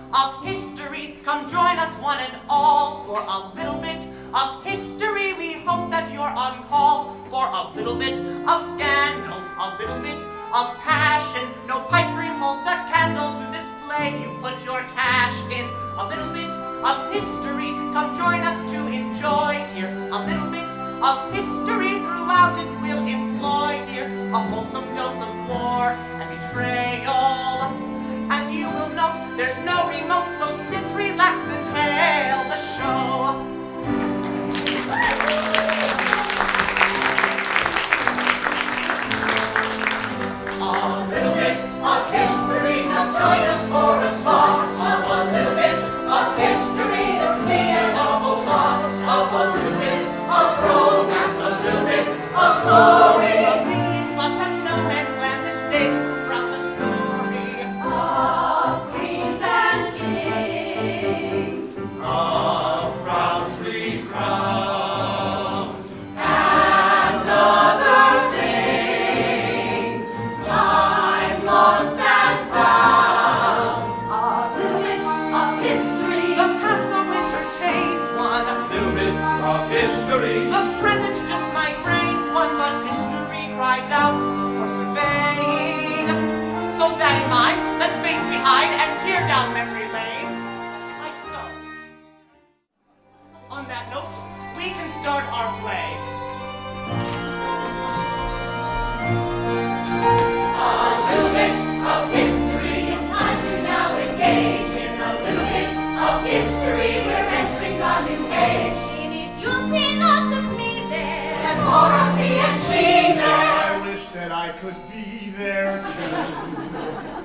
of history. Come join us one and all for a little bit of history. We hope that you're on call for a little bit of scandal, a little bit of passion. No pipe dream holds a candle to this play. You put your cash in. A little bit of history. Come join us to enjoy here. A little bit of history throughout it we'll employ here. A wholesome dose of war and betrayal. As you will note, there's no remote, so sit, relax, and hail the show. A little bit of history, now join us for a spot of a little bit of history. You'll see an awful lot of a little bit of romance, a little bit of glory. A million but at no man's land, the stage will sprout a story of queens and kings, of crowns recrowned, and other things, time lost and found. A little bit of history, the past so entertains one. A little bit of history, the present just migraines one, but history cries out for surveying. So that in mind, let's face behind and peer down memory lane, like so. On that note, we can start our play. A little bit of history, it's time to now engage in a little bit of history. We're entering a new age. In it you'll see lots of me there, And more of he and she there. I wish that I could be there too.